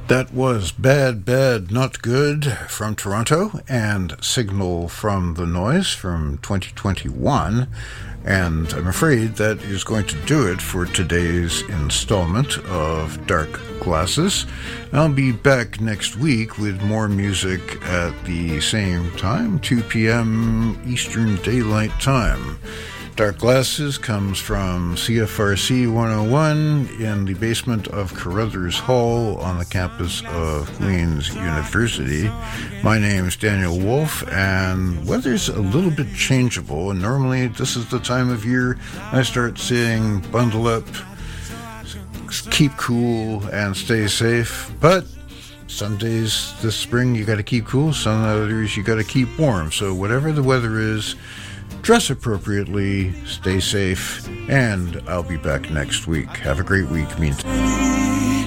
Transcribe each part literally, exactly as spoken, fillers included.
That was Bad, Bad, Not Good from Toronto and Signal from the Noise from twenty twenty-one. And I'm afraid that is going to do it for today's installment of Dark Glasses. I'll be back next week with more music at the same time, two p.m. Eastern Daylight Time. Dark Glasses comes from C F R C one oh one in the basement of Carruthers Hall on the campus of Queen's University. My name is Daniel Wolf, and weather's a little bit changeable, and normally this is the time of year I start saying bundle up, keep cool, and stay safe. But some days this spring you gotta keep cool, some others you gotta keep warm. So whatever the weather is, dress appropriately, stay safe, and I'll be back next week. Have a great week. Meantime.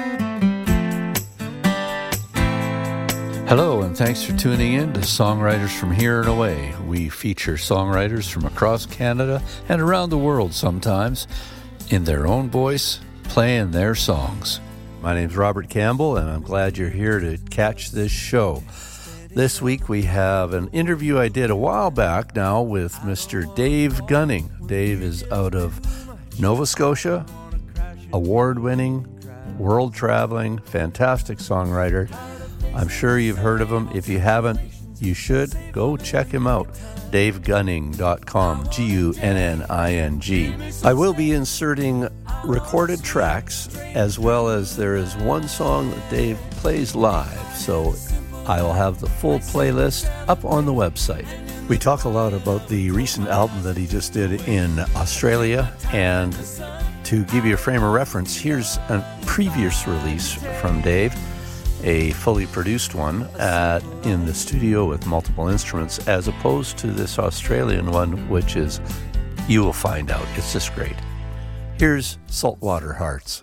Hello, and thanks for tuning in to Songwriters from Here and Away. We feature songwriters from across Canada and around the world sometimes in their own voice, playing their songs. My name's Robert Campbell, and I'm glad you're here to catch this show. This week we have an interview I did a while back now with Mister Dave Gunning. Dave is out of Nova Scotia, award-winning, world-traveling, fantastic songwriter. I'm sure you've heard of him. If you haven't, you should. Go check him out. dave gunning dot com, G U N N I N G. I will be inserting recorded tracks, as well as there is one song that Dave plays live, so I'll have the full playlist up on the website. We talk a lot about the recent album that he just did in Australia, and to give you a frame of reference, here's a previous release from Dave, a fully produced one at, in the studio with multiple instruments, as opposed to this Australian one, which is, you will find out, it's just great. Here's Saltwater Hearts.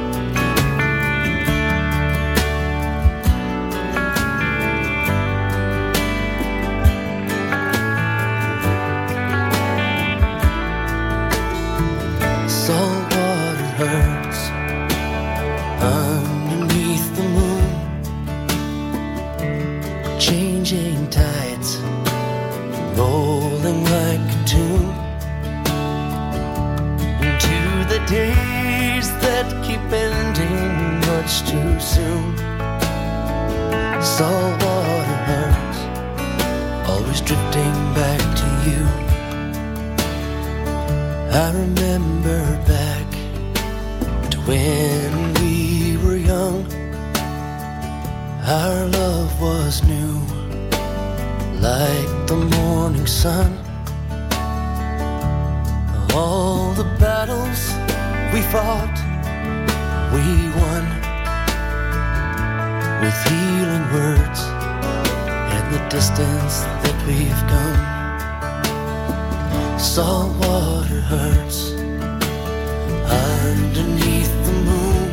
Saltwater hurts underneath the moon, changing tides, rolling like a tune, into the days that keep ending much too soon. Saltwater hurts, always drifting back to you. I remember back to when we were young. Our love was new, like the morning sun. All the battles we fought, we won, with healing words and the distance that we've come. Saltwater hurts underneath the moon,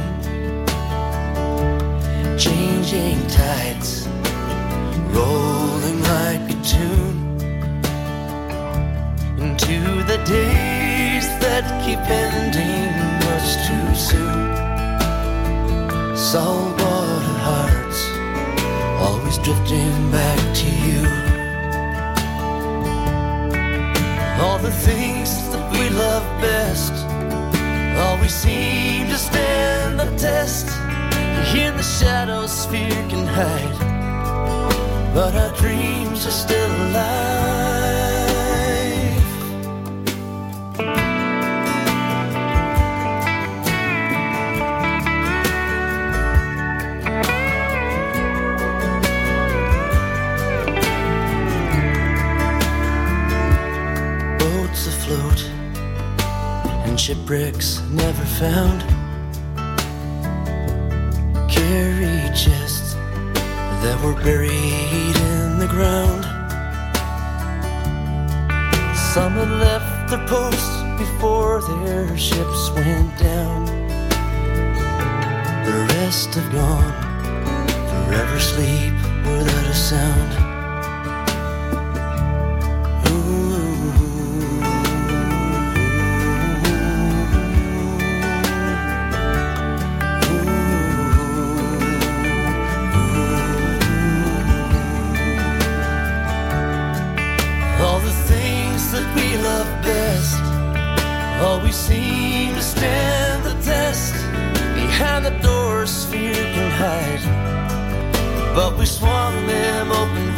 changing tides, rolling like a tune, into the days that keep ending much too soon. Saltwater hearts, always drifting back to you. All the things that we love best always seem to stand the test. In the shadows fear can hide, but our dreams are still alive. Boats afloat and shipwrecks never found, carry chests that were buried in the ground. Some had left their posts before their ships went down. The rest have gone, forever sleep without a sound. Ooh. Ooh. seem to stand the test. Behind the doors fear can hide, but we swung them open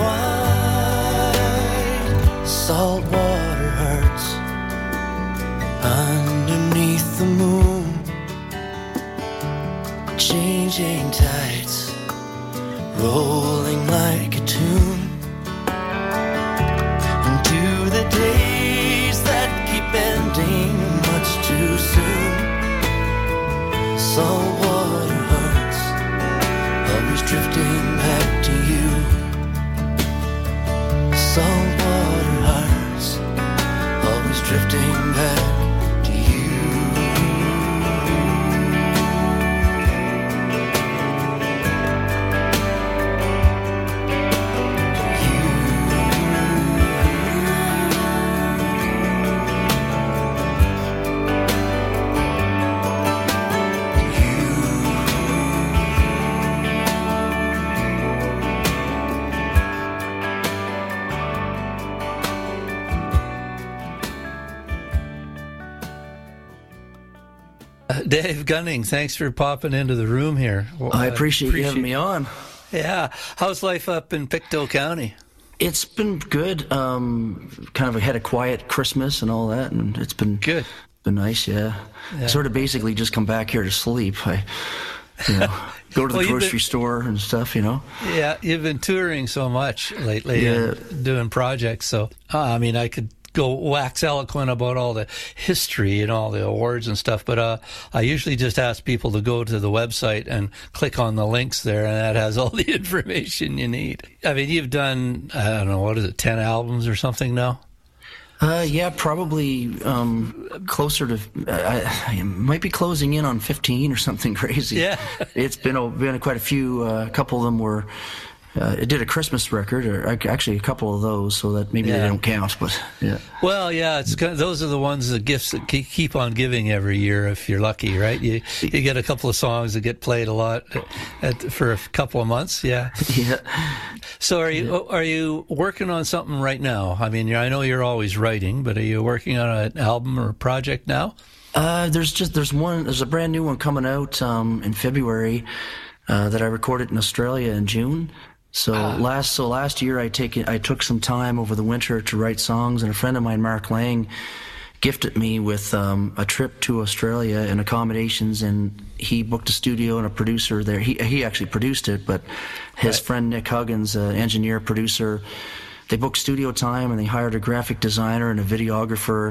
wide. Saltwater hearts underneath the moon, changing tides, rolling like a tune. Into the days that keep ending much too soon. Saltwater hearts, always drifting back to you. Saltwater hearts, always drifting back to you. Dave Gunning, thanks for popping into the room here. Well, I appreciate, appreciate you having me on. Yeah. How's life up in Pictou County? It's been good. Um, kind of had a quiet Christmas and all that, and it's been good. Been nice, yeah. yeah. I sort of basically just come back here to sleep. I, you know, go to the well, grocery been, store and stuff, you know. Yeah, you've been touring so much lately yeah. and doing projects. So, uh, I mean, I could go wax eloquent about all the history and all the awards and stuff, but uh, I usually just ask people to go to the website and click on the links there, and that has all the information you need. I mean, you've done, I don't know, what is it, ten albums or something now? Uh, yeah, probably um, closer to, I, I might be closing in on fifteen or something crazy. Yeah. It's been, a, been quite a few, uh, a couple of them were, Uh, it did a Christmas record, or actually a couple of those, so that maybe yeah. they don't count. But yeah. Well, yeah, it's kind of, those are the ones, the gifts that keep on giving every year if you're lucky, right? You you get a couple of songs that get played a lot at, for a couple of months, yeah. Yeah. So are you yeah. are you working on something right now? I mean, I know you're always writing, but are you working on an album or a project now? Uh, there's just there's one there's a brand new one coming out um, in February uh, that I recorded in Australia in June. So uh, last so last year I take I took some time over the winter to write songs, and a friend of mine, Mark Lang, gifted me with um, a trip to Australia and accommodations, and he booked a studio and a producer there. He he actually produced it, but his right. friend Nick Huggins, an engineer producer, they booked studio time, and they hired a graphic designer and a videographer,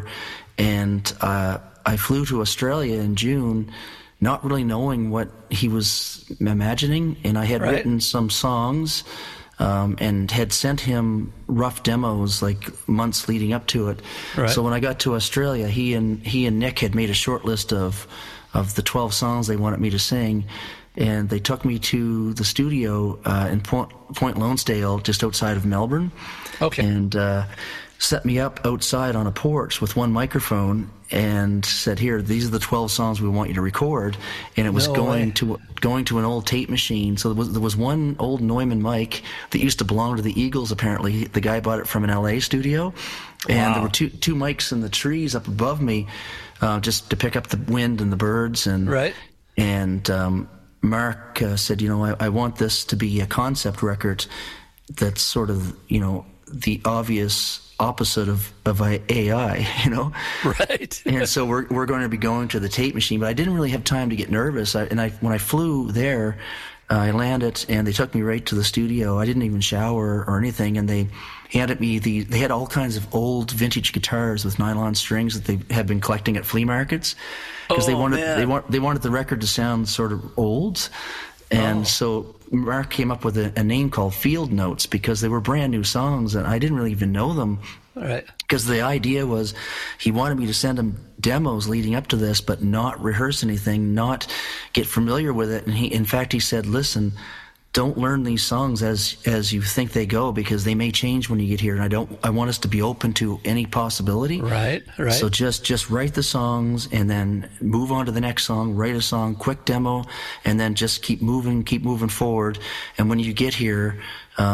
and uh, I flew to Australia in June, not really knowing what he was imagining, and I had right. written some songs um, and had sent him rough demos like months leading up to it. Right. So when I got to Australia, he and he and Nick had made a short list of of the twelve songs they wanted me to sing, and they took me to the studio uh, in Point, Point Lonesdale, just outside of Melbourne. Okay. And uh, set me up outside on a porch with one microphone and said, "Here, these are the twelve songs we want you to record." And it was no going way. to going to an old tape machine. So there was there was one old Neumann mic that used to belong to the Eagles. Apparently, the guy bought it from an L A studio, and wow. there were two two mics in the trees up above me, uh, just to pick up the wind and the birds. And right. And um, Mark uh, said, "You know, I, I want this to be a concept record that's sort of, you know, the obvious opposite of, of A I, you know?" Right. And so we're we're going to be going to the tape machine, but I didn't really have time to get nervous. I, and I when I flew there, uh, I landed, and they took me right to the studio. I didn't even shower or anything, and they handed me the, they had all kinds of old vintage guitars with nylon strings that they had been collecting at flea markets, because oh, they wanted, man. they want, they wanted the record to sound sort of old. And oh. so Mark came up with a, a name called Field Notes, because they were brand new songs and I didn't really even know them. All right. Because the idea was he wanted me to send him demos leading up to this, but not rehearse anything, not get familiar with it. And he, in fact, he said, "Listen, don't learn these songs as as you think they go, because they may change when you get here. And I don't. I want us to be open to any possibility. Right, right. So just just write the songs and then move on to the next song. Write a song, quick demo, and then just keep moving, keep moving forward. And when you get here, um,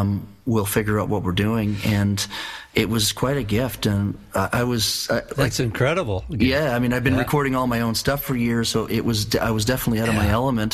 we'll figure out what we're doing. And it was quite a gift. And I, I was uh, that's like, incredible. Yeah, I mean, I've been yeah. recording all my own stuff for years, so it was I was definitely out yeah. of my element.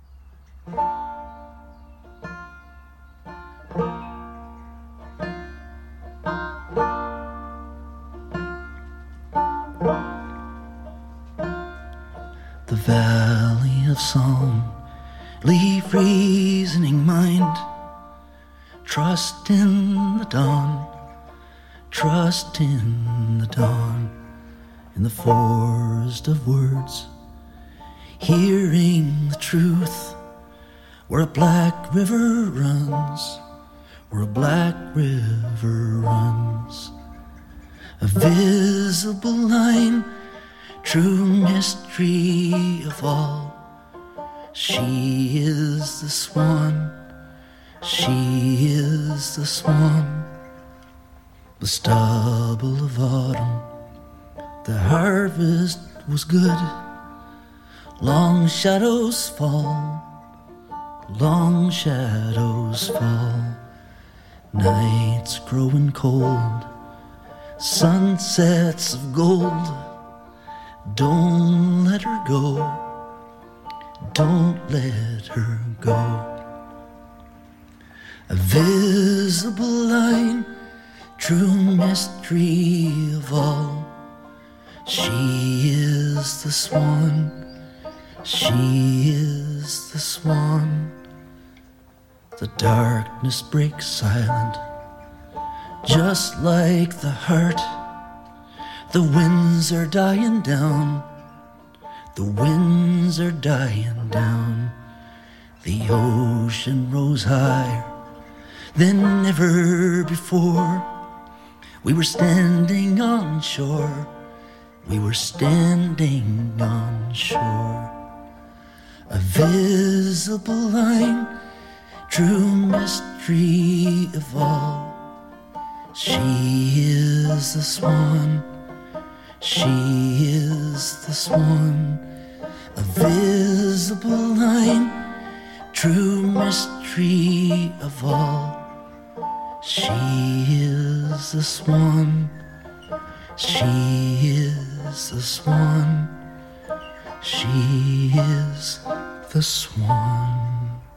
The valley of song, leave reasoning mind, trust in the dawn, trust in the dawn, in the forest of words, hearing the truth, where a black river runs, where a black river runs, a visible line, true mystery of all. She is the swan, she is the swan. The stubble of autumn, the harvest was good. Long shadows fall, long shadows fall. Nights growing cold, sunsets of gold. Don't let her go, don't let her go. A visible line, true mystery of all. She is the swan, she is the swan. The darkness breaks silent, just like the heart. The winds are dying down, the winds are dying down. The ocean rose higher than ever before. We were standing on shore, we were standing on shore. A visible line, true mystery of all. She is the swan, she is the swan. A visible line, true mystery of all. She is the swan, she is the swan, she is the swan.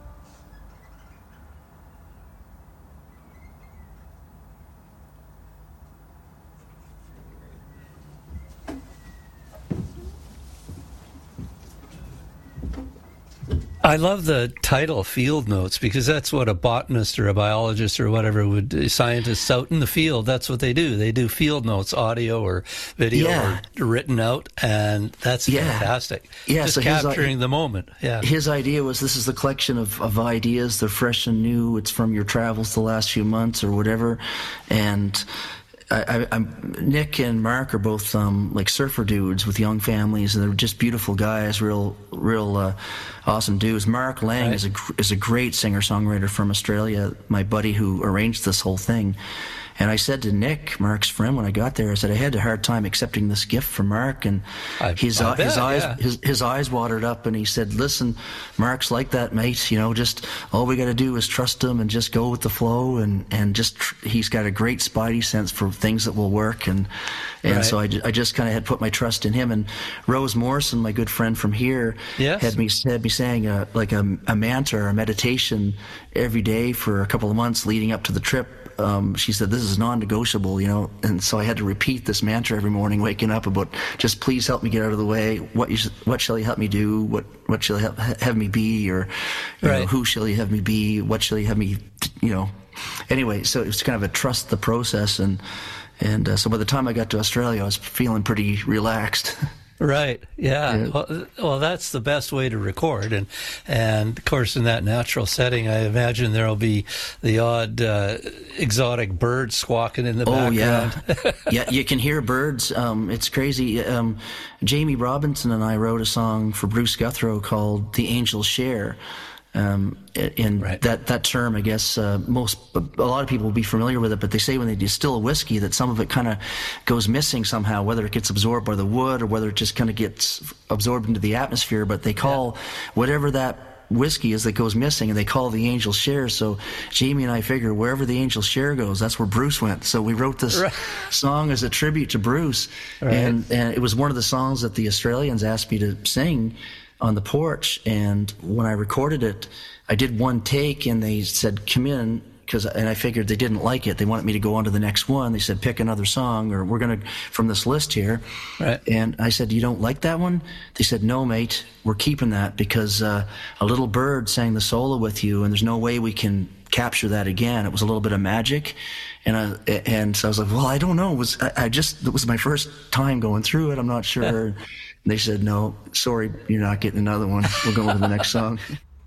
I love the title, Field Notes, because that's what a botanist or a biologist or whatever would, scientists out in the field, that's what they do. They do field notes, audio or video yeah. or written out, and that's yeah. fantastic. Yeah, Just so capturing his, the moment. Yeah. His idea was this is the collection of, of ideas. They're fresh and new. It's from your travels the last few months or whatever. And I, I, I'm, Nick and Mark are both um, like surfer dudes with young families, and they're just beautiful guys, real, real uh, awesome dudes. Mark Lang right. is a is a great singer-songwriter from Australia, my buddy who arranged this whole thing. And I said to Nick, Mark's friend, when I got there, I said I had a hard time accepting this gift from Mark, and I, his I bet, his eyes yeah. his his eyes watered up, and he said, "Listen, Mark's like that, mate. You know, just all we got to do is trust him and just go with the flow, and and just tr- he's got a great spidey sense for things that will work." And and right. so I, I just kind of had put my trust in him. And Rose Morrison, my good friend from here, yes. had me had me saying a, like a, a mantra or a meditation every day for a couple of months leading up to the trip. Um, she said, this is non-negotiable, you know, and so I had to repeat this mantra every morning waking up about, just please help me get out of the way. What you, what shall you help me do? What, what shall you have, have me be? Or, you right. know, who shall you have me be? What shall you have me, you know? Anyway, so it was kind of a trust the process. And, and uh, so by the time I got to Australia, I was feeling pretty relaxed. Right. Yeah. yeah. Well, well, that's the best way to record, and and of course, in that natural setting, I imagine there'll be the odd uh, exotic bird squawking in the oh, background. yeah, yeah. You can hear birds. Um, it's crazy. Um, Jamie Robinson and I wrote a song for Bruce Guthrow called "The Angels Share." Um, and right. that, that term, I guess, uh, most, a lot of people will be familiar with it, but they say when they distill a whiskey that some of it kind of goes missing somehow, whether it gets absorbed by the wood or whether it just kind of gets absorbed into the atmosphere. But they call yeah. whatever that whiskey as it goes missing, and they call it the Angel Share. So Jamie and I figure wherever the Angel Share goes, that's where Bruce went. So we wrote this right. song as a tribute to Bruce, right. and and it was one of the songs that the Australians asked me to sing on the porch. And when I recorded it, I did one take, and they said, "Come in." Cause, and I figured they didn't like it. They wanted me to go on to the next one. They said, pick another song, or we're going to, from this list here. Right. And I said, you don't like that one? They said, no, mate, we're keeping that because uh, a little bird sang the solo with you, and there's no way we can capture that again. It was a little bit of magic. And I, and so I was like, well, I don't know. It was, I, I just, it was my first time going through it. I'm not sure. They said, no, sorry, you're not getting another one. We'll go on to the next song.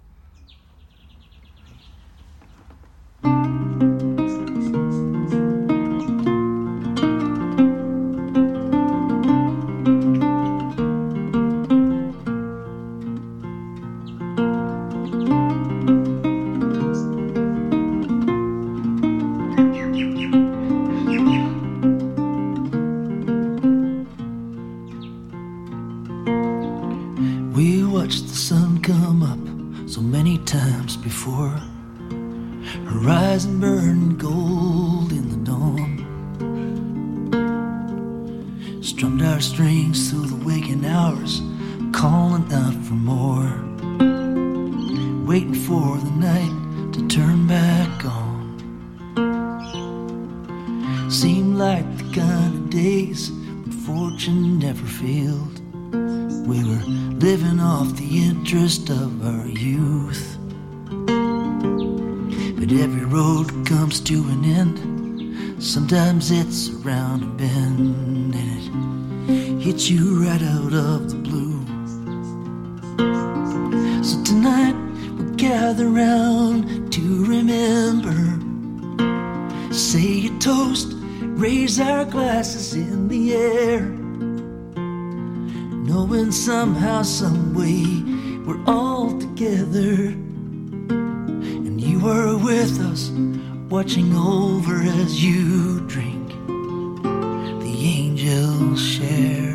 We watched the sun come up so many times before, horizon burning gold in the dawn. Strummed our strings through the waking hours, calling out for more, waiting for the night to turn back on. Seemed like the kind of days when fortune never failed. We were living off the interest of our youth. But every road comes to an end. Sometimes it's around a bend, and it hits you right out of the blue. So tonight we'll gather round to remember. Say a toast, raise our glasses in the air, knowing somehow, some way, we're all together. And you are with us, watching over as you drink the Angel's Share.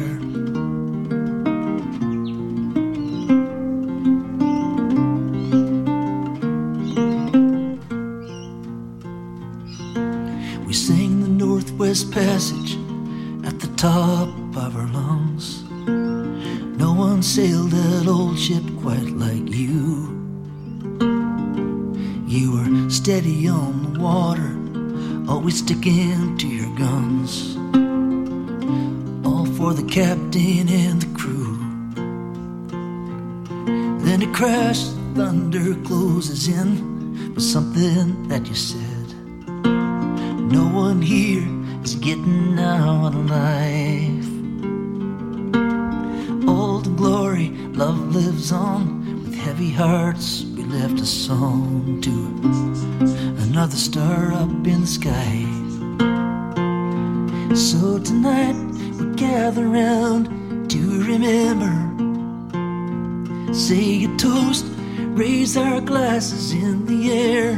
We sang the Northwest Passage at the top of our lungs. No one sailed that old ship quite like you. You were steady on the water, always sticking to your guns, all for the captain and the crew. Then it crashed, thunder closes in with something that you said. No one here is getting out alive. Old glory, love lives on. With heavy hearts, we left a song to another star up in the sky. So tonight we gather round to remember. Say a toast, raise our glasses in the air,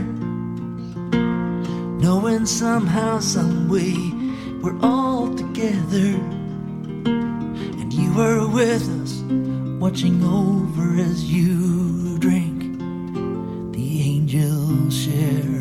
knowing somehow, some way, we're all together. And you are with us, watching over as you drink the Angel's Share.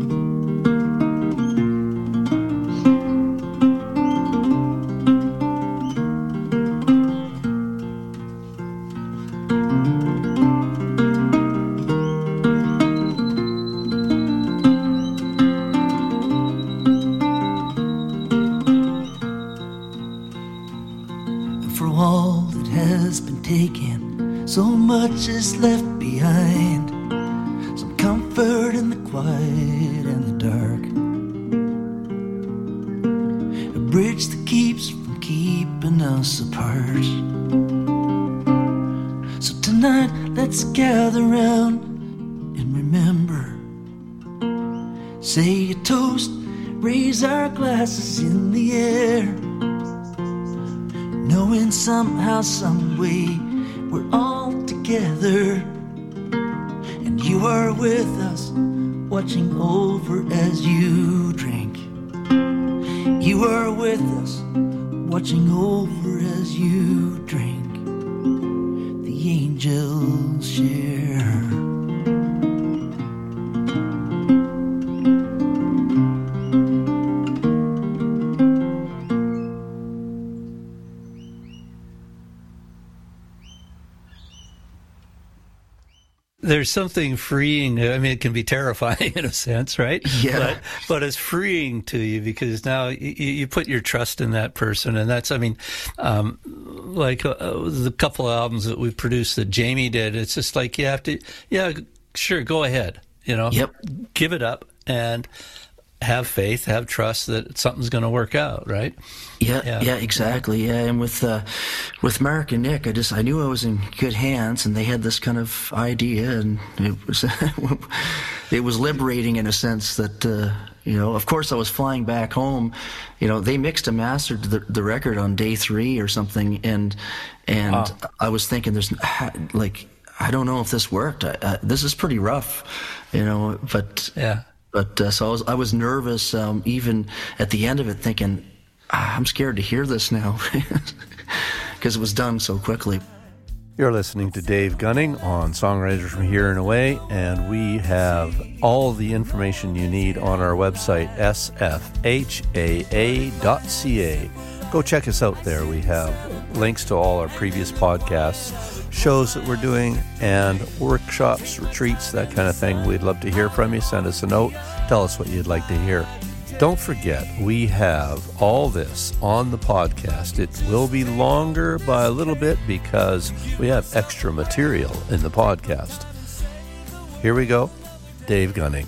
So much is left behind, some comfort in the quiet and the dark, a bridge that keeps from keeping us apart. So tonight let's gather round and remember. Say a toast, raise our glasses in the air, knowing somehow, some way, we're all together. And you are with us, watching over as you drink. You are with us, watching over as you drink the Angel's Share. there's something freeing. I mean, it can be terrifying in a sense, right? Yeah. But, but it's freeing to you because now you, you put your trust in that person. And that's, I mean, um, like uh, the couple of albums that we produced that Jamie did, it's just like you have to, yeah, sure, go ahead. You know, yep. Give it up and have faith, have trust that something's going to work out, right? Yeah, yeah, yeah, exactly. Yeah, and with uh, with Mark and Nick, I just I knew I was in good hands, and they had this kind of idea, and it was it was liberating in a sense that uh, you know. Of course, I was flying back home. You know, they mixed and mastered the, the record on day three or something, and and oh. I was thinking, there's like. I don't know if this worked. I, uh, this is pretty rough, you know. But yeah. But uh, so I was I was nervous, um, even at the end of it, thinking ah, I'm scared to hear this now because it was done so quickly. You're listening to Dave Gunning on Songwriters from Here and Away, and we have all the information you need on our website, s f h a a dot c a. Go check us out there. We have links to all our previous podcasts, shows that we're doing, and workshops, retreats, that kind of thing. We'd love to hear from you. Send us a note. Tell us what you'd like to hear. Don't forget, we have all this on the podcast. It will be longer by a little bit because we have extra material in the podcast. Here we go. Dave Gunning.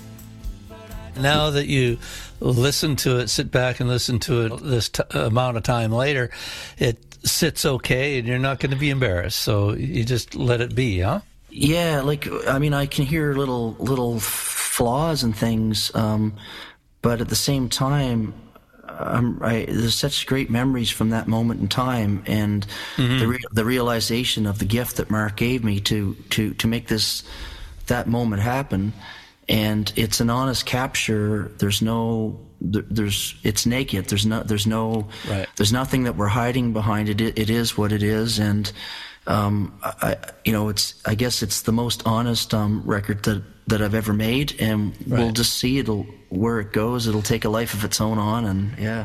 Now that you listen to it, sit back and listen to it this t- amount of time later, it sits okay and you're not going to be embarrassed. So you just let it be, huh? Yeah, like, I mean, I can hear little little flaws and things, um, but at the same time, um, I, there's such great memories from that moment in time, and mm-hmm. the re- the realization of the gift that Mark gave me to to to make this that moment happen. And it's an honest capture. There's no, there, there's, it's naked. There's no, there's no, right. There's nothing that we're hiding behind it. It, it is what it is. And, um, I, you know, it's, I guess it's the most honest, um, record that, that I've ever made. And right. we'll just see it'll, where it goes. It'll take a life of its own on. And yeah.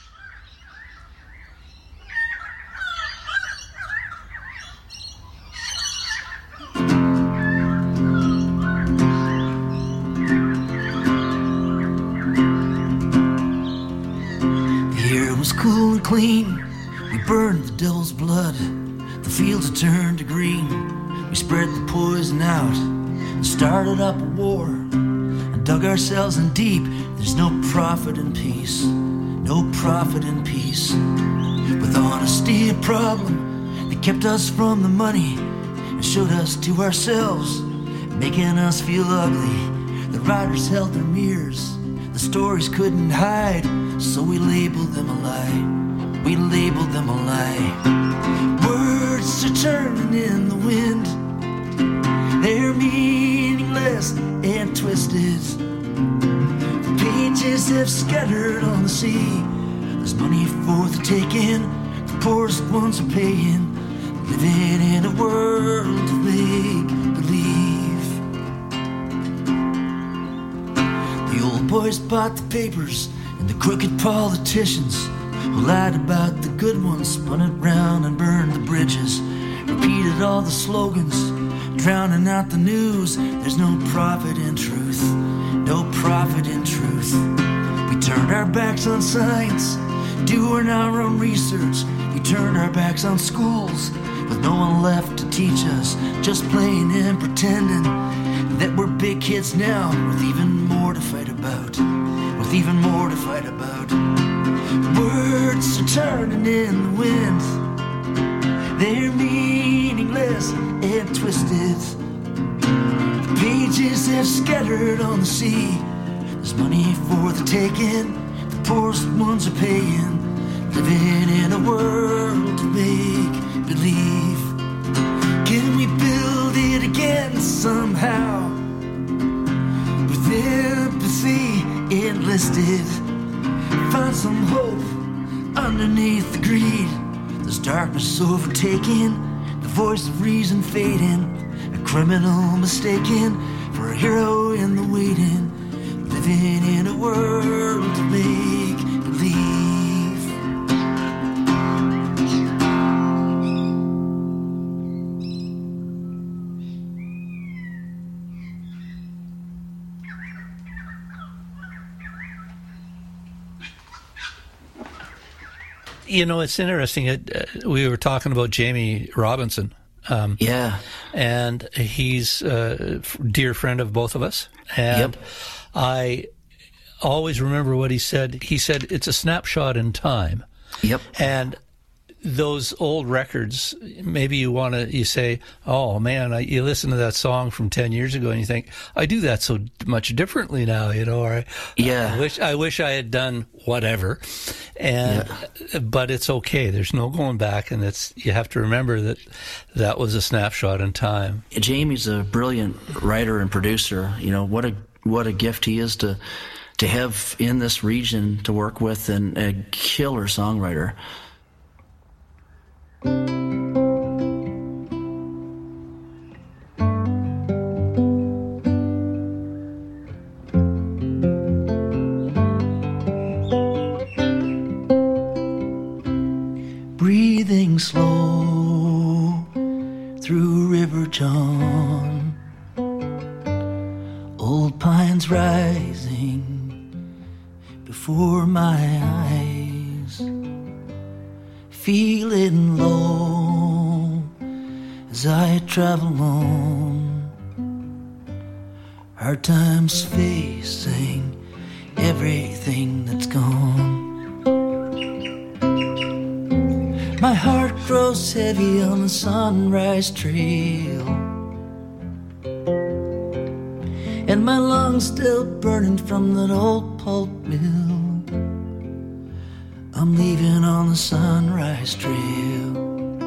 Cool and clean, we burned the devil's blood. The fields had turned to green. We spread the poison out and started up a war and dug ourselves in deep. There's no profit in peace, no profit in peace. With honesty a problem, they kept us from the money and showed us to ourselves, making us feel ugly. The writers held their mirrors, the stories couldn't hide, so we labeled them a lie. We labeled them a lie. Words are turning in the wind. They're meaningless and twisted. The pages have scattered on the sea. There's money for the taking. The poorest ones are paying. Living in a world of make-believe. The old boys bought the papers and the crooked politicians who lied about the good ones, spun it round and burned the bridges, repeated all the slogans, drowning out the news. There's no profit in truth, no profit in truth. We turned our backs on science, doing our own research. We turned our backs on schools, with no one left to teach us, just playing and pretending that we're big kids now, with even more to fight about, with even more to fight about. Words are turning in the wind. They're meaningless and twisted. The pages have scattered on the sea. There's money for the taking. The poorest ones are paying. Living in a world of make-believe. Can we build it again somehow? With empathy enlisted. Find some hope underneath the greed. There's darkness overtaking, the voice of reason fading, a criminal mistaken for a hero in the waiting, living in a world of make-believe. You know, it's interesting. It, uh, we were talking about Jamie Robinson. Um, yeah. And he's a dear friend of both of us. And yep. I always remember what he said. He said, it's a snapshot in time. Yep. And those old records, maybe you want to, you say, oh man, I, you listen to that song from ten years ago and you think, I do that so much differently now, you know, or I, yeah. I wish I wish I had done whatever. And, yeah. but it's okay. There's no going back. And it's, you have to remember that that was a snapshot in time. Jamie's a brilliant writer and producer. You know, what a, what a gift he is to, to have in this region to work with, and a killer songwriter. Breathing slow through River John, old pines rising before my eyes, feeling low as I travel on, hard times facing everything that's gone. My heart grows heavy on the Sunrise Trail, and my lungs still burning from that old pulp mill. I'm leaving on the Sunrise Trail.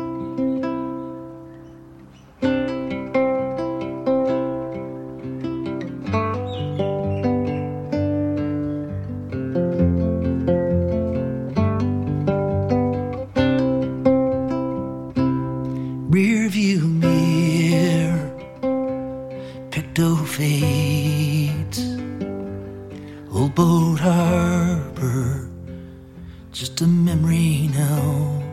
Rearview mirror, Picto fades, Old Boat Harbor, just a memory now.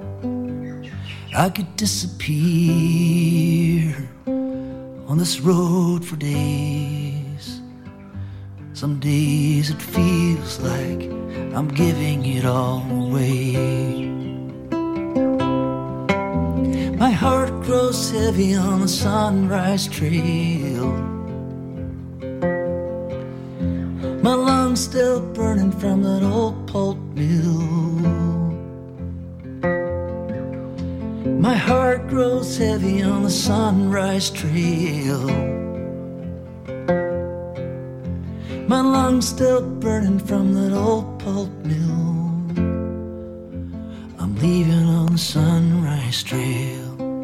I could disappear on this road for days. Some days it feels like I'm giving it all away. My heart grows heavy on the Sunrise Trail, my lungs still burning from that old pulp mill. My heart grows heavy on the Sunrise Trail, my lungs still burning from that old pulp mill. I'm leaving on the Sunrise Trail.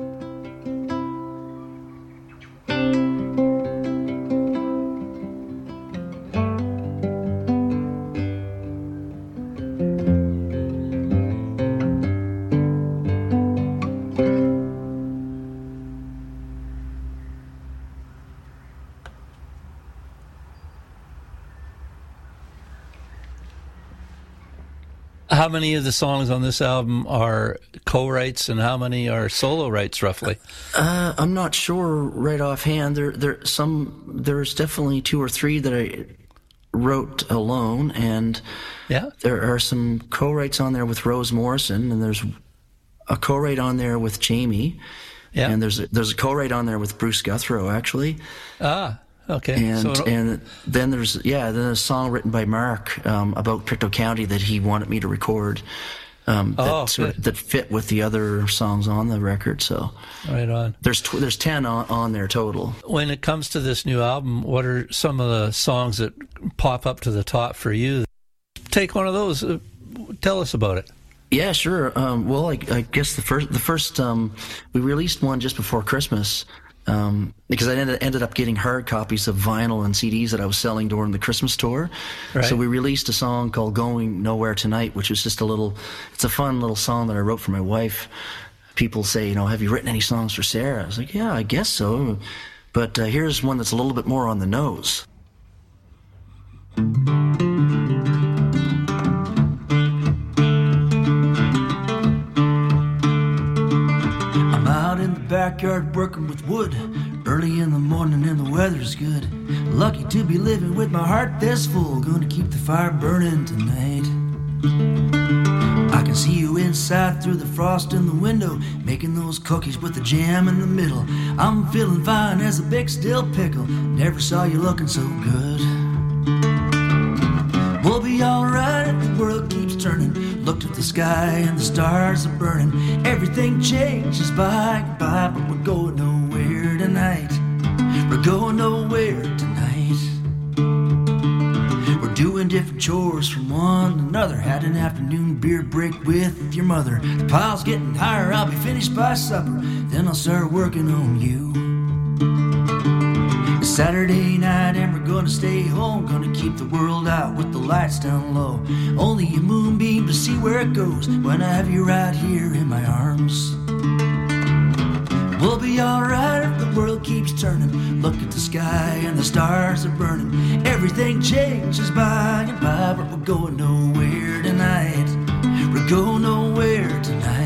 How many of the songs on this album are co-writes and how many are solo writes, roughly? Uh, I'm not sure right offhand. There, there, some, there's definitely two or three that I wrote alone, and yeah, there are some co-writes on there with Rose Morrison, and there's a co-write on there with Jamie, yeah, and there's a, there's a co-write on there with Bruce Guthrow, actually. Ah. Okay. And so and then there's yeah then a song written by Mark um, about Pictou County that he wanted me to record um, that oh, sort of, that fit with the other songs on the record. So right on. There's tw- there's ten on, on there total. When it comes to this new album, what are some of the songs that pop up to the top for you? Take one of those. Uh, tell us about it. Yeah, sure. Um, well, I, I guess the first the first um, we released one just before Christmas. Um, because I ended, ended up getting hard copies of vinyl and C Ds that I was selling during the Christmas tour. Right. So we released a song called Going Nowhere Tonight, which was just a little, it's a fun little song that I wrote for my wife. People say, you know, have you written any songs for Sarah? I was like, yeah, I guess so. But uh, here's one that's a little bit more on the nose. Backyard working with wood, early in the morning and the weather's good. Lucky to be living with my heart this full, gonna keep the fire burning tonight. I can see you in right through the frost in the window, making those cookies with the jam in the middle. I'm feeling fine as a big steel pickle. Never saw you looking so good. We'll be alright if the world keeps turning. Looked at the sky and the stars are burning. Everything changes by and by, but we're going nowhere tonight. We're going nowhere tonight. We're doing different chores from one to another. Had an afternoon beer break with your mother. The pile's getting higher, I'll be finished by supper. Then I'll start working on you. It's Saturday night and we're gonna stay home. Gonna keep the world out with the lights down low. Only a moonbeam to see where it goes when I have you right here in my arms. We'll be alright if the world keeps turning. Look at the sky and the stars are burning. Everything changes by and by, but we're going nowhere tonight. We're going nowhere tonight.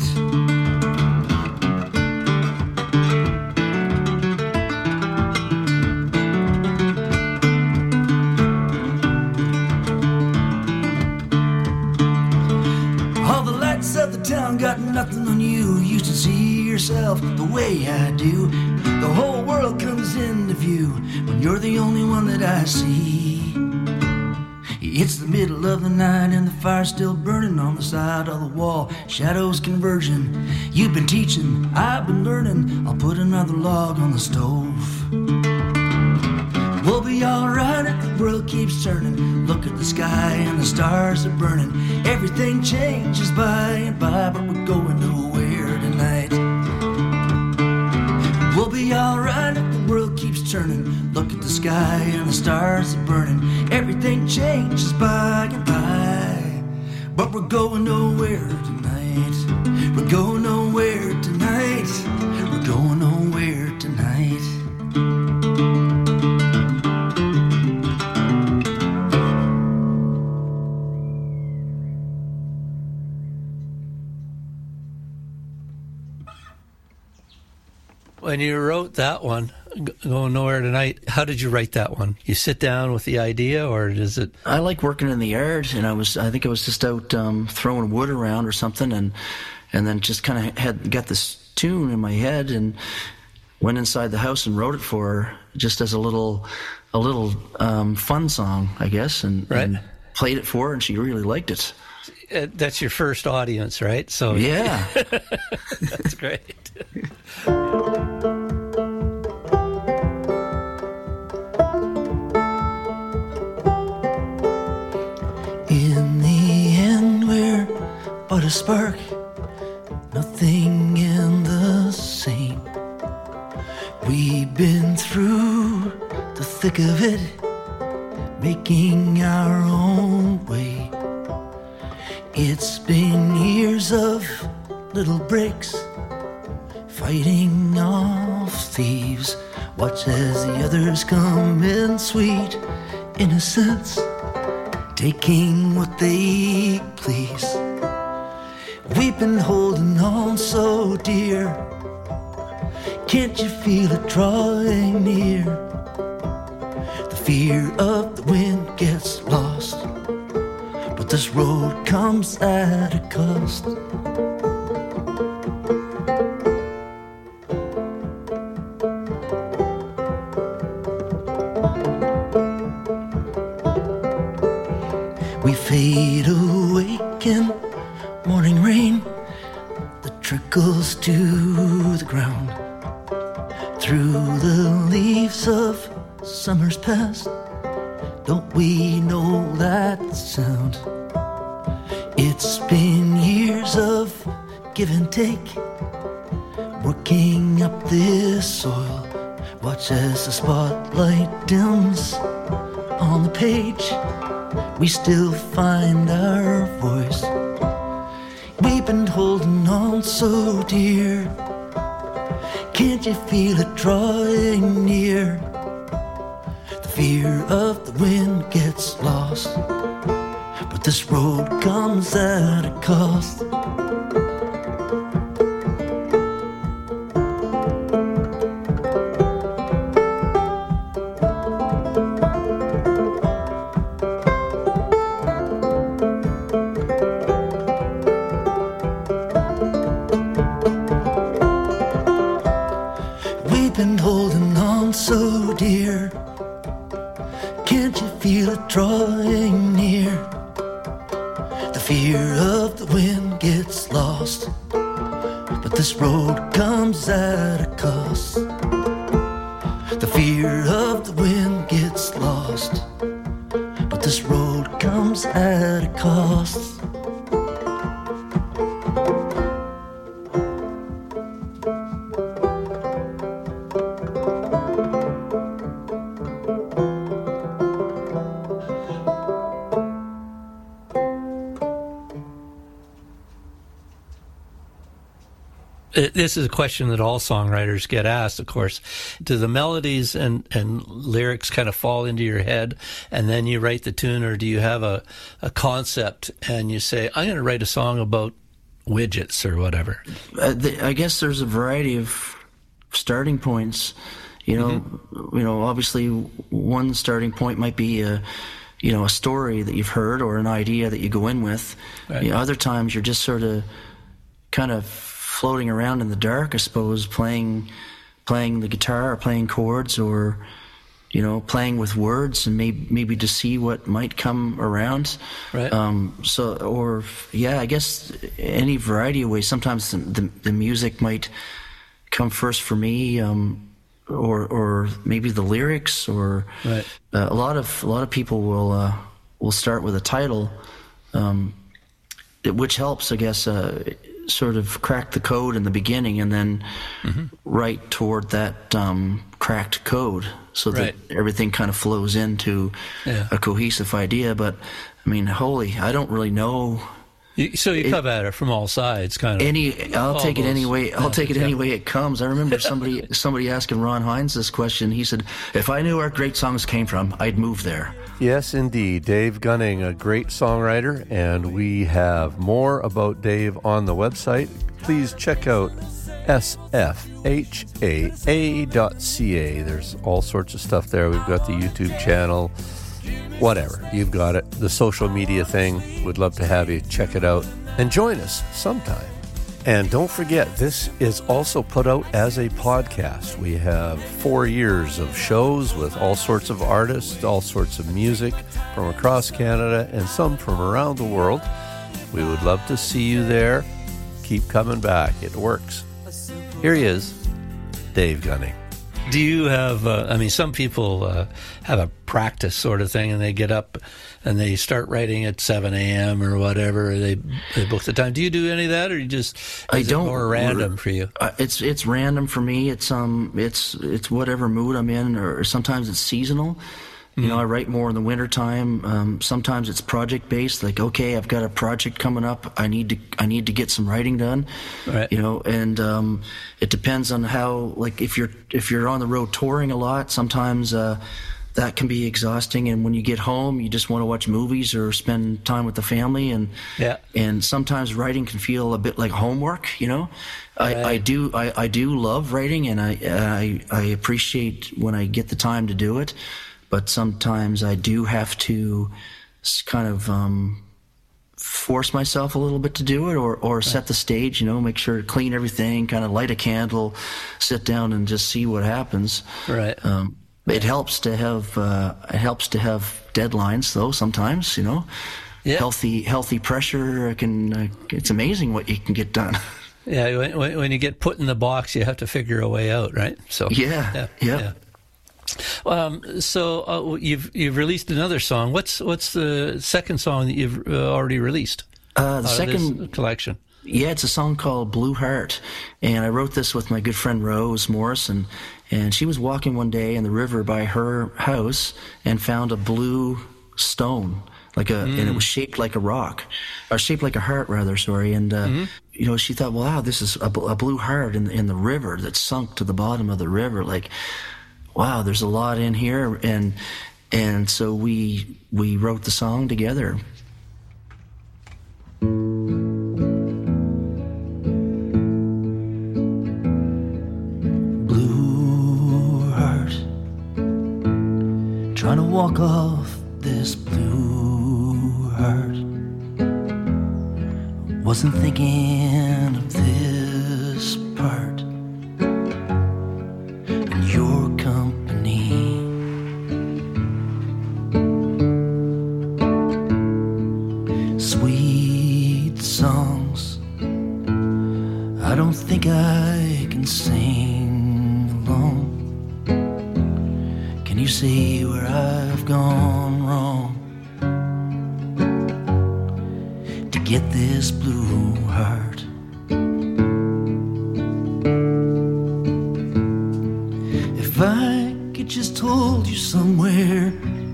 All the lights of the town got nothing on you. Used to see yourself the way I do. The whole world comes into view when you're the only one that I see. It's the middle of the night and the fire's still burning on the side of the wall. Shadows converging. You've been teaching, I've been learning. I'll put another log on the stove. We'll be alright if the world keeps turning. Look at the sky and the stars are burning. Everything changes by and by, but we're going nowhere tonight. We'll be alright if the world keeps turning. Look at the sky and the stars are burning. Everything changes by and by, but we're going nowhere tonight. We're going nowhere tonight. We're going nowhere tonight. When you wrote that one, Going Nowhere Tonight, how did you write that one? You sit down with the idea, or is it? I like working in the yard, and I was, I think I was just out um, throwing wood around or something, and and then just kind of had got this tune in my head, and went inside the house and wrote it for her, just as a little, a little um, fun song, I guess, and, right. and played it for her, and she really liked it. Uh, that's your first audience, right? So yeah, that's great. In the end, we're but a spark, nothing in the same. We've been through the thick of it, making our own way. It's been years of little breaks, fighting off thieves. Watch as the others come in, sweet innocence, taking what they please. We've been holding on so dear. Can't you feel it drawing near? The fear of the wind gets lost, but this road comes at a cost. We fade awake in morning rain that trickles to the ground. Through the leaves of summer's past, don't we know that sound? It's been years of give and take, working up this soil. Watch as the spotlight dims on the page, we still find our voice. We've been holding on so dear. Can't you feel it drawing near? The fear of the wind gets lost, but this road comes at a cost. drawing near. The fear of the wind gets lost, but this road comes at a cost. The fear of the wind gets lost, but this road comes at a cost. This is a question that all songwriters get asked, of course. Do the melodies and, and lyrics kind of fall into your head and then you write the tune, or do you have a, a concept and you say, I'm going to write a song about widgets or whatever? Uh, the, I guess there's a variety of starting points. You know, mm-hmm. you know, obviously one starting point might be a, you know, a story that you've heard or an idea that you go in with. Right. You know, other times you're just sort of kind of floating around in the dark, I suppose, playing playing the guitar or playing chords, or, you know, playing with words and maybe maybe to see what might come around. Right. Um, so, or, yeah, I guess any variety of ways. Sometimes the, the, the music might come first for me, um, or or maybe the lyrics, or right. uh, a lot of a lot of people will uh, will start with a title, um, which helps, I guess, uh, sort of crack the code in the beginning, and then mm-hmm. write toward that um, cracked code, so that right. everything kind of flows into yeah. a cohesive idea. But I mean, holy, I don't really know. You, so you it, come at it from all sides, kind of. Any, I'll take those, it any way. I'll yeah, take it yeah. any way it comes. I remember somebody somebody asking Ron Hines this question. He said, "If I knew where great songs came from, I'd move there." Yes, indeed. Dave Gunning, a great songwriter, and we have more about Dave on the website. Please check out S F H A A dot C A. There's all sorts of stuff there. We've got the YouTube channel, whatever. You've got it. The social media thing. Would love to have you check it out and join us sometime. And don't forget, this is also put out as a podcast. We have four years of shows with all sorts of artists, all sorts of music from across Canada, and some from around the world. We would love to see you there. Keep coming back. It works. Here he is, Dave Gunning. Do you have, uh, I mean, some people uh, have a practice sort of thing, and they get up and they start writing at seven a.m. or whatever. They they book the time. Do you do any of that, or you just, is I don't, it more random for you? Uh, it's it's random for me. It's um it's it's whatever mood I'm in, or sometimes it's seasonal. You know, I write more in the wintertime. Um, sometimes it's project based, like, okay, I've got a project coming up. I need to I need to get some writing done. Right. You know, and um, it depends on how, like, if you're if you're on the road touring a lot, sometimes uh, that can be exhausting. And when you get home, you just want to watch movies or spend time with the family. And yeah. and sometimes writing can feel a bit like homework. You know, I, right. I do I, I do love writing, and I, I I appreciate when I get the time to do it. But sometimes I do have to kind of um, force myself a little bit to do it, or, or right. set the stage, you know, make sure to clean everything, kind of light a candle, sit down and just see what happens. Right. Um, it helps to have uh, it helps to have deadlines, though. Sometimes, you know, yeah. healthy healthy pressure can. Uh, it's amazing what you can get done. Yeah. When, when you get put in the box, you have to figure a way out, right? So yeah. Yeah. yeah. yeah. Um, so uh, you've you've released another song. What's what's the second song that you've uh, already released? Uh, the second collection. Yeah, it's a song called Blue Heart, and I wrote this with my good friend Rose Morrison. And she was walking one day in the river by her house and found a blue stone, like a, mm. and it was shaped like a rock, or shaped like a heart, rather. Sorry, and uh, mm-hmm. you know, she thought, wow, this is a, a blue heart in in the river that sunk to the bottom of the river, like. Wow, there's a lot in here, and and so we we wrote the song together. Blue heart, trying to walk off this blue heart. Wasn't thinking of this part. Your company, songs. I don't think I can sing alone. Can you see where I've gone wrong to get this blue heart? If I could just hold you somewhere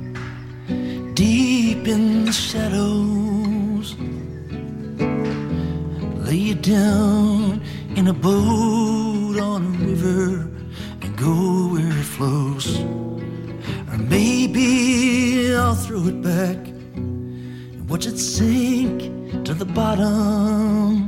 deep in the shadows, lay you down in a boat on a river and go where it flows. Or maybe I'll throw it back and watch it sink to the bottom.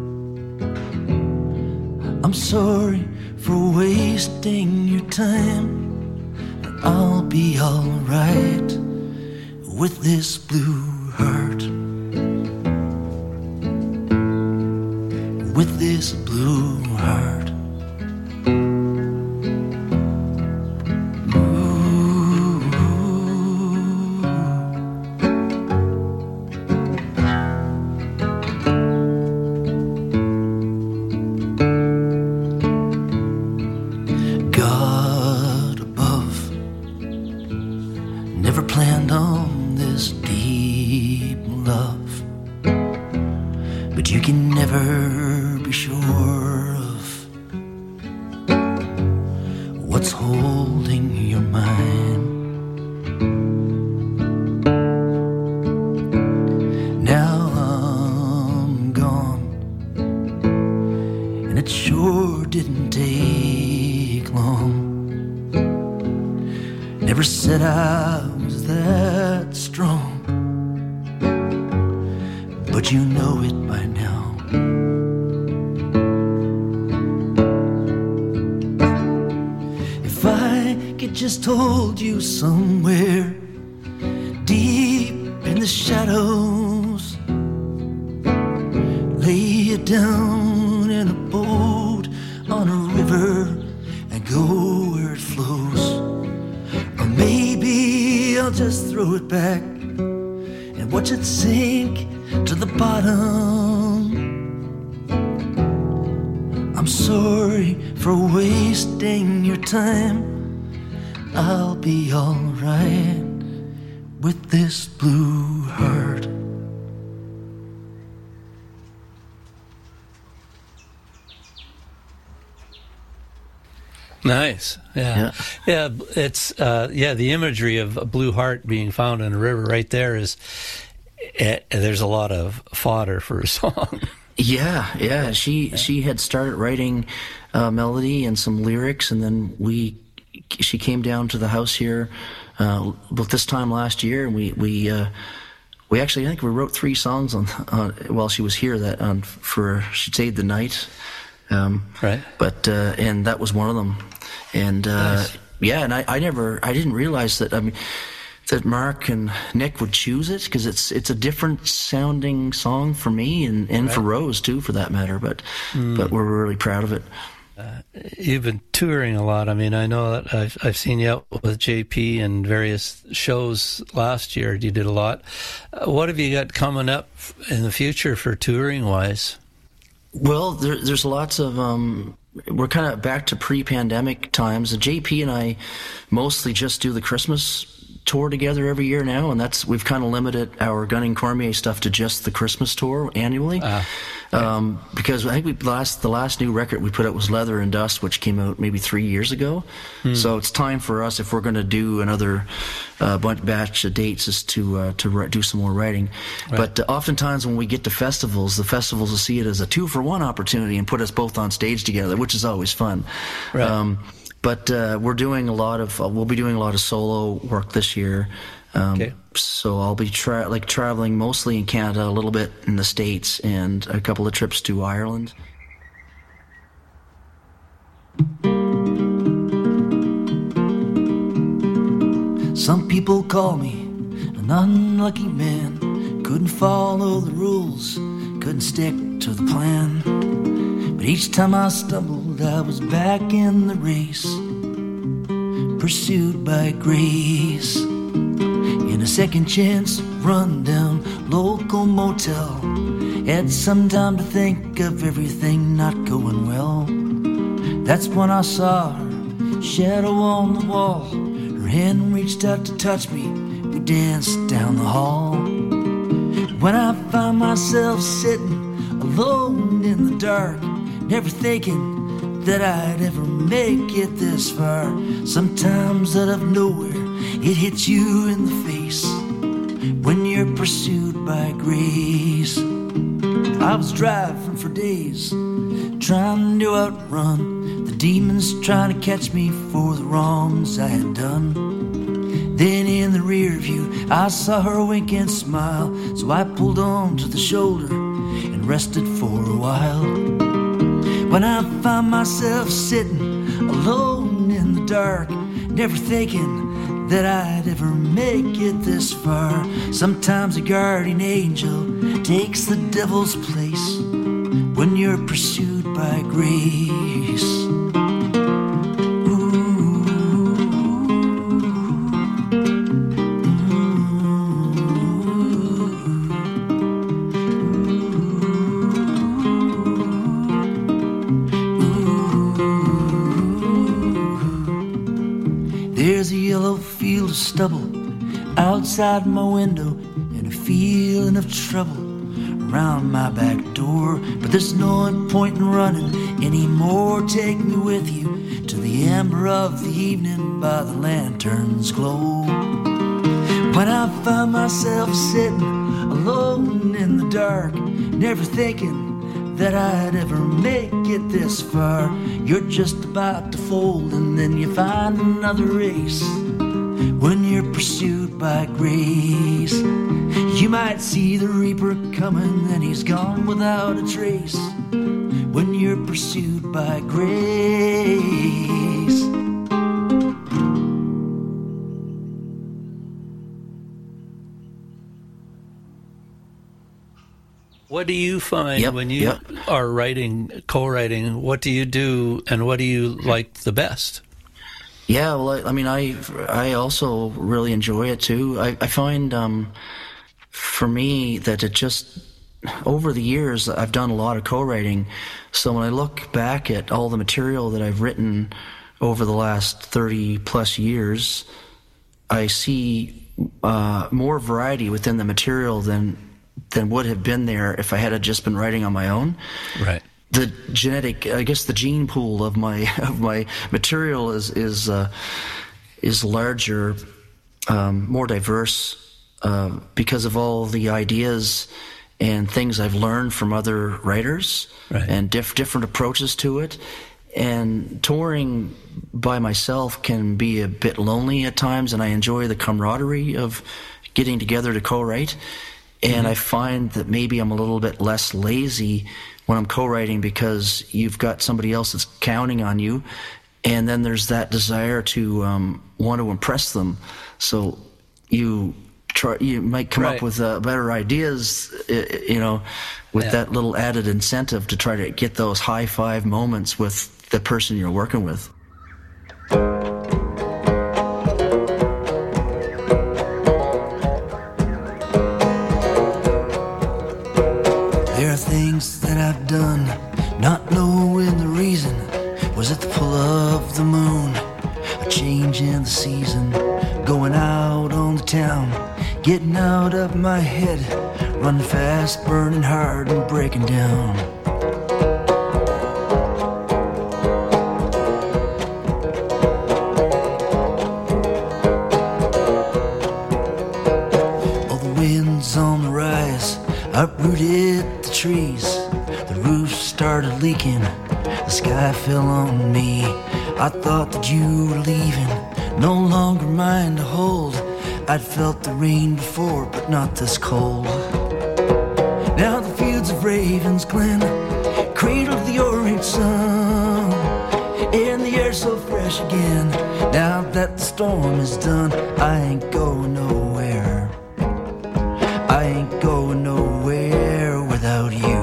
I'm sorry for wasting your time, but I'll be alright with this blue heart. With this blue heart. God above never planned on this deep love, but you can never be sure of what's holding your mind. Now I'm gone, and it sure didn't take long. Never said I was that strong, but you know it by now. If I could just hold you somewhere deep in the shadows, lay you down in a boat on a river and go where it flows. Or maybe I'll just throw it back and watch it sink to the bottom. I'm sorry for wasting your time. I'll be alright with this blue heart. Nice. Yeah. Yeah. yeah it's, uh, yeah, the imagery of a blue heart being found in a river right there is, uh, there's a lot of fodder for a song. Yeah, yeah. She yeah. she had started writing uh, melody and some lyrics, and then we she came down to the house here, uh, but this time last year, and we we uh, we actually I think we wrote three songs on uh, while she was here that on for she stayed the night, um, right? But uh, and that was one of them, and uh, nice. yeah, and I, I never I didn't realize that I mean. that Mark and Nick would choose it, because it's it's a different sounding song for me and, and right. for Rose too, for that matter. But mm. but we're really proud of it. Uh, you've been touring a lot. I mean, I know that I've I've seen you out with J P and various shows last year. You did a lot. Uh, what have you got coming up in the future for touring wise? Well, there, there's lots of. Um, we're kind of back to pre-pandemic times. And J P and I mostly just do the Christmas tour together every year now, and that's we've kind of limited our Gunning Cormier stuff to just the Christmas tour annually, uh, yeah. um, because I think we last the last new record we put out was Leather and Dust, which came out maybe three years ago. Hmm. So it's time for us, if we're going to do another uh, bunch batch of dates, is to uh, to do some more writing. Right. But uh, oftentimes when we get to festivals, the festivals will see it as a two for one opportunity and put us both on stage together, which is always fun. Right. Um, But uh, we're doing a lot of uh, we'll be doing a lot of solo work this year. Um, okay. So I'll be tra- like traveling mostly in Canada, a little bit in the States, and a couple of trips to Ireland. Some people call me an unlucky man. Couldn't follow the rules, couldn't stick to the plan. But each time I stumbled, I was back in the race, pursued by grace. In a second chance rundown local motel, Had some time to think of everything not going well. That's when I saw her shadow on the wall. Her hand reached out to touch me. We danced down the hall. When I found myself sitting alone in the dark, never thinking that I'd ever make it this far. Sometimes out of nowhere it hits you in the face when you're pursued by grace. I was driving for days, trying to outrun the demons trying to catch me for the wrongs I had done. Then in the rear view I saw her wink and smile, so I pulled on to the shoulder and rested for a while. When I found myself sitting alone in the dark, never thinking that I'd ever make it this far. Sometimes a guardian angel takes the devil's place when you're pursued by grace. There's a yellow field of stubble outside my window and a feeling of trouble around my back door. But there's no point in running anymore. Take me with you to the amber of the evening by the lantern's glow. When I find myself sitting alone in the dark, never thinking that I'd ever make it this far, you're just about to fold and then you find another race when you're pursued by grace. You might see the reaper coming and he's gone without a trace when you're pursued by grace. What do you find yep, when you yep. are writing, co-writing? What do you do, and what do you like the best? Yeah, well, I, I mean, I I also really enjoy it too. I, I find, um, for me, that it just over the years I've done a lot of co-writing. So when I look back at all the material that I've written over the last thirty plus years, I see uh, more variety within the material than. than would have been there if I had just been writing on my own. Right. The genetic, I guess, the gene pool of my of my material is is uh, is larger, um, more diverse uh, because of all the ideas and things I've learned from other writers right. and diff- different approaches to it. And touring by myself can be a bit lonely at times, and I enjoy the camaraderie of getting together to co-write. And mm-hmm. I find that maybe I'm a little bit less lazy when I'm co-writing because you've got somebody else that's counting on you, and then there's that desire to um, want to impress them. So you try, you might come right. up with uh, better ideas, you know, with yeah. that little added incentive to try to get those high five moments with the person you're working with. Things that I've done, not knowing the reason. Was it the pull of the moon, a change in the season, going out on the town, getting out of my head, running fast, burning hard, and breaking down. All the winds on the rise uprooted the trees, the roof started leaking, the sky fell on me. I thought that you were leaving, no longer mine to hold. I'd felt the rain before, but not this cold. Now the fields of Ravens Glen cradle the orange sun, and the air so fresh again. Now that the storm is done, I ain't going nowhere. I ain't going nowhere without you.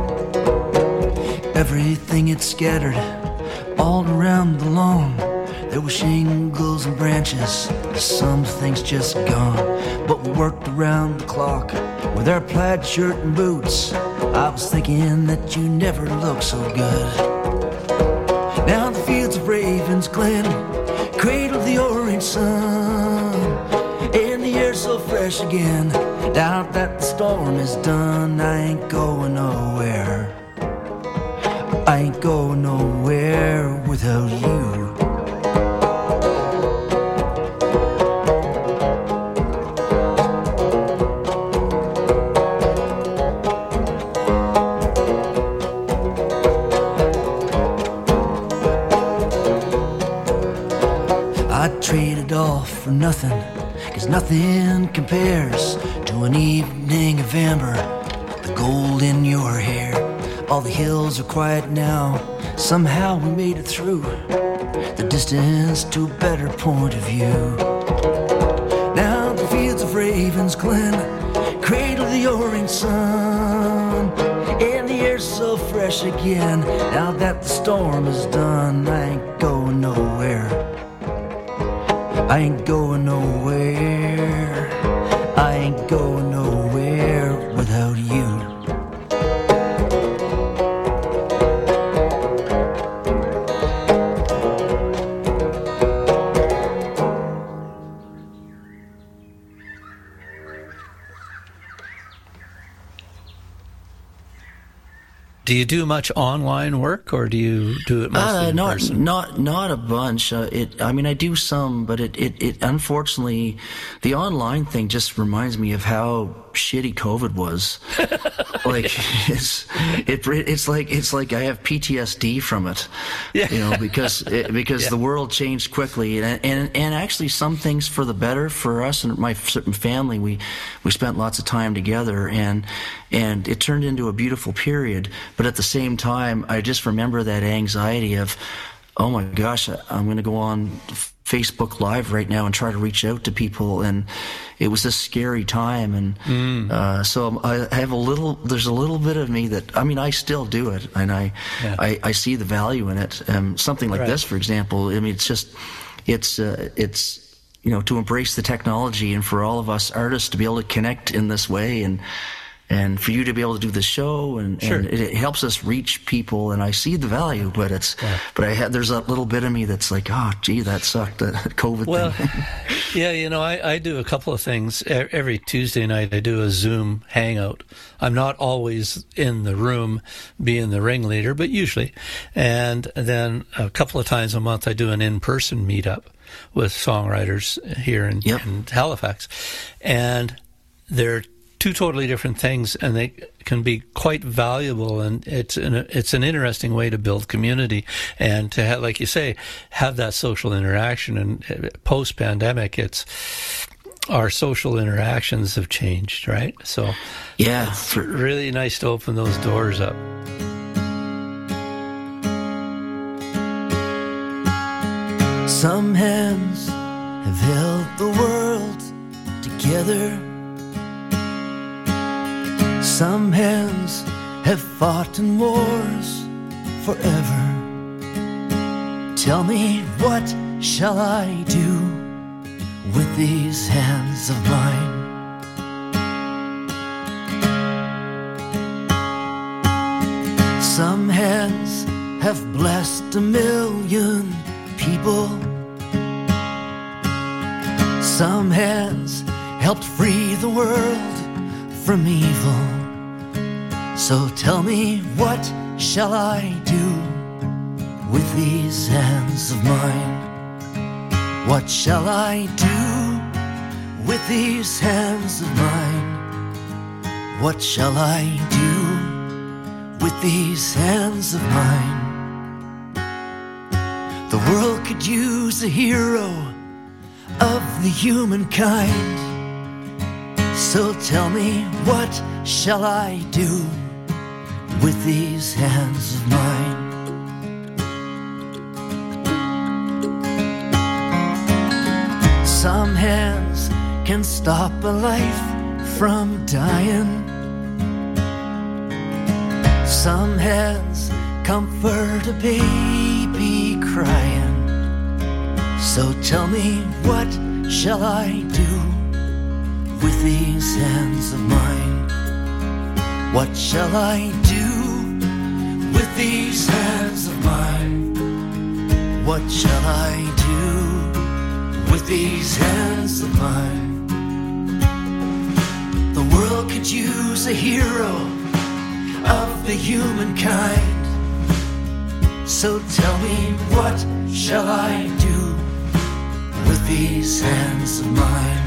Everything had scattered all around the lawn. There were shingles and branches, some things just gone. But we worked around the clock with our plaid shirt and boots. I was thinking that you never looked so good. Now the fields of Ravens Glen cradle the orange sun, and the air so fresh again. Now that the storm is done, I ain't going nowhere. I ain't going nowhere without you. I'd trade it all for nothing, 'cause nothing compares to an evening of amber, the gold in your hair. All the hills are quiet now, somehow we made it through the distance to a better point of view. Now the fields of Ravens Glen cradle the orange sun, and the air's so fresh again. Now that the storm is done, I ain't going nowhere. I ain't going nowhere. I ain't going nowhere without you. Do you do much online work, or do you do it mostly uh, in not, person? Not, not a bunch. Uh, it. I mean, I do some, but it, it, it. Unfortunately, the online thing just reminds me of how shitty COVID was. Like it's, it, it's like it's like I have P T S D from it. Yeah. You know, because it, because yeah. the world changed quickly, and, and and actually some things for the better for us and my family. We we spent lots of time together, and and it turned into a beautiful period. But at the same time, I just remember that anxiety of, oh my gosh, I'm going to go on Facebook Live right now and try to reach out to people, and it was a scary time. And mm. uh, so I have a little, there's a little bit of me that, I mean, I still do it, and I, yeah. I, I see the value in it. Um, something like right. this, for example, I mean, it's just, it's, uh, it's, you know, to embrace the technology, and for all of us artists to be able to connect in this way, and and for you to be able to do the show, and, sure. and it, it helps us reach people, and I see the value, but it's, yeah. but I had, there's a little bit of me that's like, oh, gee, that sucked, that COVID well, thing. yeah, you know, I, I do a couple of things. Every Tuesday night I do a Zoom hangout. I'm not always in the room being the ringleader, but usually. And then a couple of times a month I do an in-person meetup with songwriters here in, yep. in Halifax. And they're two totally different things, and they can be quite valuable, and it's an, it's an interesting way to build community and to have, like you say, have that social interaction. And post-pandemic, it's our social interactions have changed, right? So yeah, it's really nice to open those doors up. Some hands have held the world together. Some hands have fought in wars forever. Tell me, what shall I do with these hands of mine? Some hands have blessed a million people. Some hands helped free the world from evil. So tell me, what shall I do with these hands of mine? What shall I do with these hands of mine? What shall I do with these hands of mine? The world could use a hero of the humankind. So tell me, what shall I do with these hands of mine? Some hands can stop a life from dying. Some hands comfort a baby crying. So tell me, what shall I do with these hands of mine? What shall I do with these hands of mine? What shall I do with these hands of mine? The world could use a hero of the humankind. So tell me, what shall I do with these hands of mine?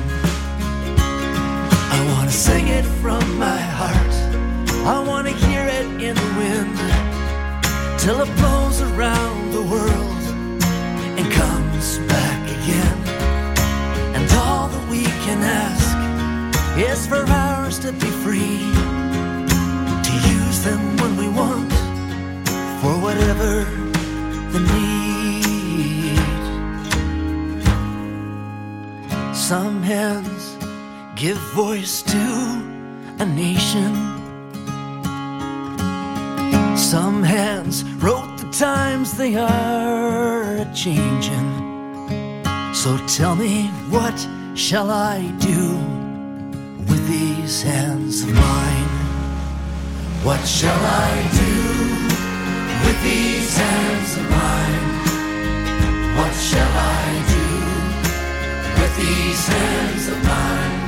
I wanna sing it from my heart, I wanna hear it in the wind, till it blows around the world and comes back again. And all that we can ask is for ours to be free, to use them when we want, for whatever the need. Some hands give voice to a nation. Some hands wrote the times they are a-changin'. So tell me, what shall I do with these hands of mine? What shall I do with these hands of mine? What shall I do with these hands of mine?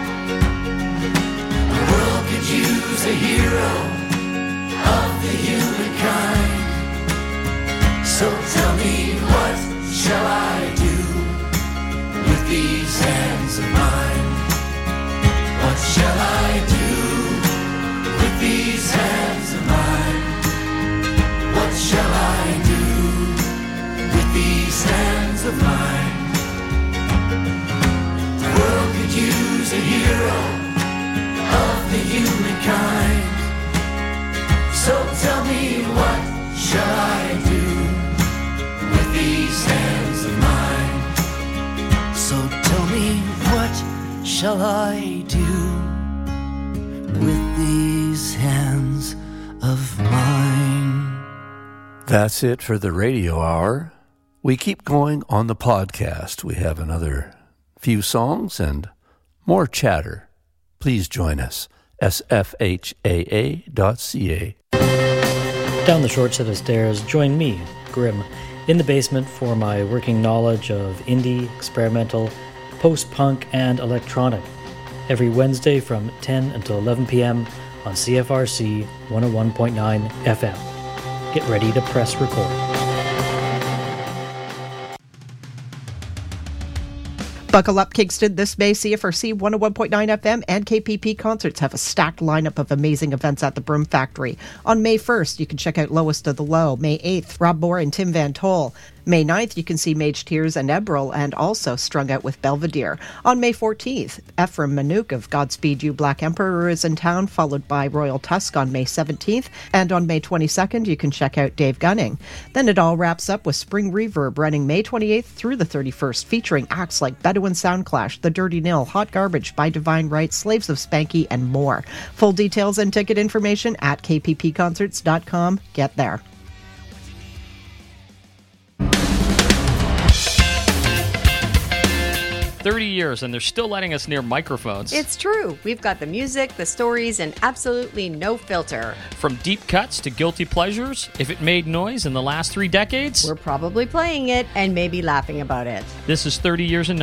The world could use a hero of the humankind. So tell me, what shall I do with these hands of mine? What shall I do with these hands of mine? What shall I do with these hands of mine? The world could use a hero of the humankind. So tell me, what shall I do with these hands of mine? So tell me, what shall I do with these hands of mine? That's it for the radio hour. We keep going on the podcast. We have another few songs and more chatter. Please join us, S F H A A dot C A. Down the short set of stairs, join me, Grim, in the basement for my working knowledge of indie, experimental, post-punk, and electronic. Every Wednesday from ten until eleven p.m. on C F R C one oh one point nine F M. Get ready to press record. Buckle up, Kingston. This May, C F R C one oh one point nine F M and K P P Concerts have a stacked lineup of amazing events at the Broom Factory. On May first, you can check out Lowest of the Low. May eighth, Rob Moore and Tim Van Toll. May ninth, you can see Mage Tears and Ebril, and also Strung Out with Belvedere. On May fourteenth, Ephraim Manouk of Godspeed You Black Emperor is in town, followed by Royal Tusk on May seventeenth. And on May twenty-second, you can check out Dave Gunning. Then it all wraps up with Spring Reverb, running May twenty-eighth through the thirty-first, featuring acts like Bedouin Soundclash, The Dirty Nil, Hot Garbage, By Divine Right, Slaves of Spanky, and more. Full details and ticket information at k p p concerts dot com. Get there. thirty years and they're still letting us near microphones. It's true. We've got the music, the stories, and absolutely no filter. From deep cuts to guilty pleasures, if it made noise in the last three decades, we're probably playing it and maybe laughing about it. This is thirty years in